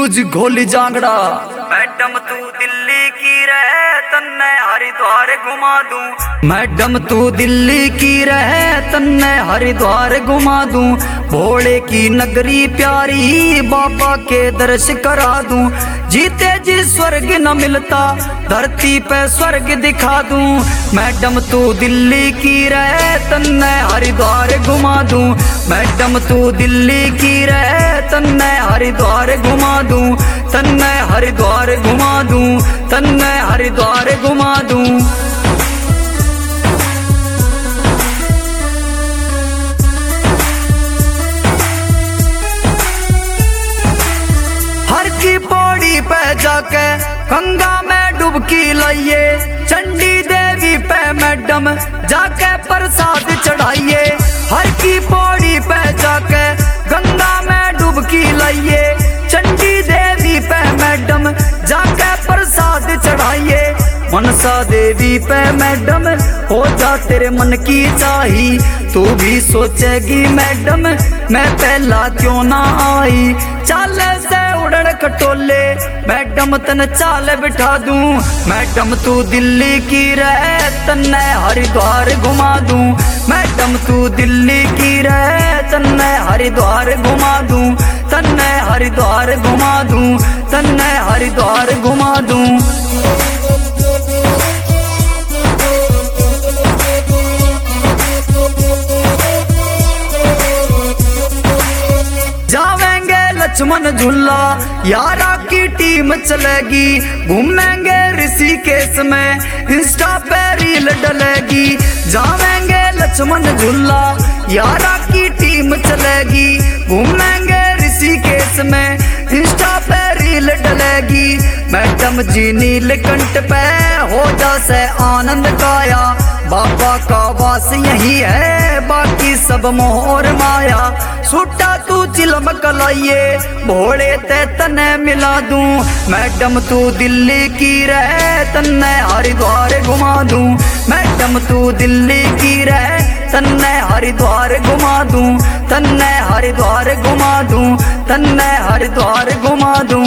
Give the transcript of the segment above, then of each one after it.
Music घोली Jangra. Madam तू दिल्ली की रहे तन्ने हरिद्वार घुमा दूं। मैडम तू दिल्ली की रहे तन्ने हरिद्वार घुमा दूं। भोले की नगरी प्यारी बाबा के दर्श करा दूं। जीते जी स्वर्ग न मिलता धरती पे स्वर्ग दिखा दूं। मैडम तू दिल्ली की रहे तन्ने हरिद्वार घुमा दूं। मैडम तू दिल्ली की रहे तन्ने हरिद्वार घुमा दूं। तन्ने हरिद्वार घुमा दूं। तन्ने हरिद्वार घुमा दूं। हर की पौड़ी पे जाके गंगा में डुबकी लाइए। चंडी देवी पे मैडम जाके प्रसाद चढ़ाइए। हर की पौड़ी पे जाके गंगा में डुबकी लाइए। चंडी देवी पे मैडम जाके प्रसाद चढ़ाइए। मनसा देवी पे मैडम हो जा तेरे मन की चाही। तू भी सोचेगी मैडम मैं पहला क्यों ना आई। चाल से उड़न खटोले मैडम तन चाल बिठा दूं। मैडम तू दिल्ली की रहे तन्ने हरिद्वार घुमा दूं। मैडम तू दिल्ली की रहे तन्ने हरिद्वार घुमा दूं। तन्ने हरिद्वार घुमा दूं। तन्ने हरिद्वार घुमा दूं। जावेंगे लक्ष्मण झूला यारा की टीम चलेगी। घूमेंगे ऋषिकेश में इंस्टा पे रील डलेगी। जावेंगे लक्ष्मण झूला यारा की टीम चलेगी। घूमेंगे ऋषिकेश में इंस्टा पे रील डलेगी। मैडम जी नीलकंठ पे हो जा से आनंद काया। बाबा का वास यही है बाकी सब मोहर माया। सुटा तू चिलम कलाइए भोले ते तने मिला दूं। मैडम तू दिल्ली की रहे तन्ने हरिद्वार घुमा दूं। मैडम तू दिल्ली की रहे तन्ने हरिद्वार घुमा दूं। तन्ने हरिद्वार घुमा दूं। तन्ने हरिद्वार घुमा दूं।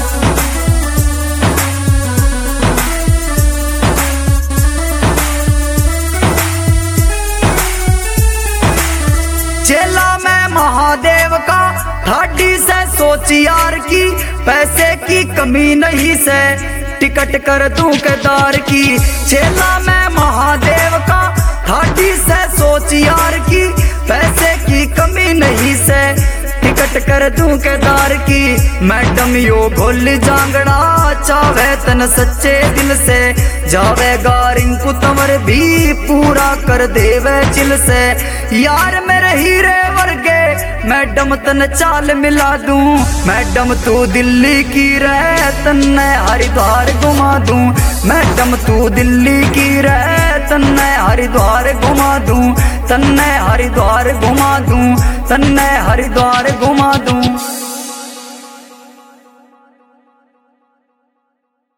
चेला मैं महादेव का ठाडी से सोच यार की। पैसे की कमी नहीं से टिकट कर दूं केदार की। चेला मैं महादेव का ठाडी से सोच यार की। पैसे की कमी नहीं से टिकट कर दूं केदार की। मैडम यो घोल जांगड़ा चावे तन सच्चे दिल से। जावेगा रिंकू तंवर भी पूरा कर देवे चिल से। यार मेरे हीरे वर्गे मैडम तन चाल मिला दूं। मैडम तू दिल्ली की रहे तन्ने हरिद्वार घुमा दूं। मैडम तू दिल्ली की रहे तन्ने हरिद्वार घुमा दूं। तन्ने हरिद्वार घुमा दूं। तन्ने हरिद्वार घुमा दूं।